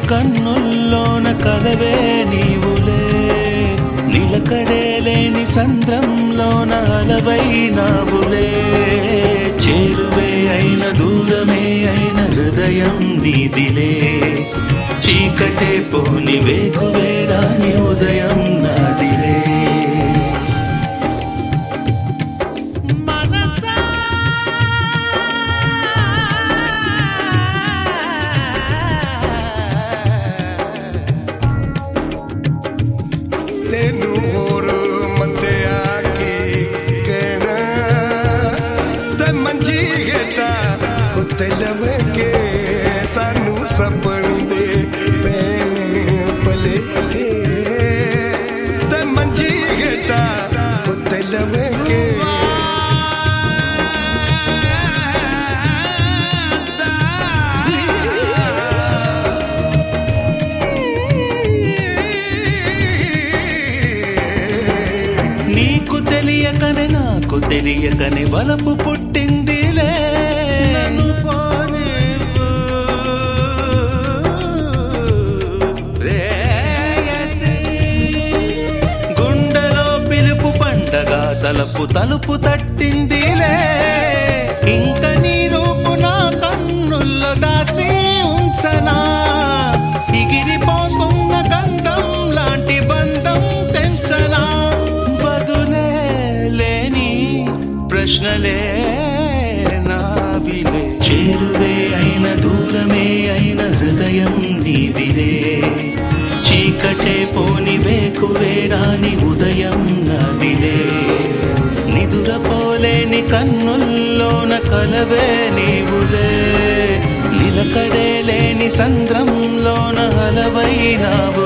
కన్నుల్లోన కలవే నీవులే, నిలకడే లేని సంద్రంలోన అలవై నావులే, చేరువే అయిన దూరమే అయిన హృదయం నీదిలే, చీకటే పోని వేకువే రాని ఉదయం నాదిలే. लगे सानू सपन दे पले ते मंजी गेटा कुत्ते लगे నీకు తెలియకనే నాకు తెలియకనే వలపు పుట్టిందిలే, గుండెలో పిలుపు పండగా తలుపు తలుపు తట్టిందిలే, ఇంక నీ రూపు నా కన్నుల్లో దాచి ఉంచనా, ఎగిరిపోతున్న గంధం లాంటి బంధం తెంచనా, బదులే లేని ప్రశ్నలే నావిలే, చేరువే అయిన దూరమే అయిన హృదయం నీదిలే, చీకటే పోని వేకువే రాని ఉదయం నాదిలే, నిదురపోలేని కన్నుల్లోన కలవే నీవులే, నిలకడే లేని సంద్రంలోన అలవై నావు.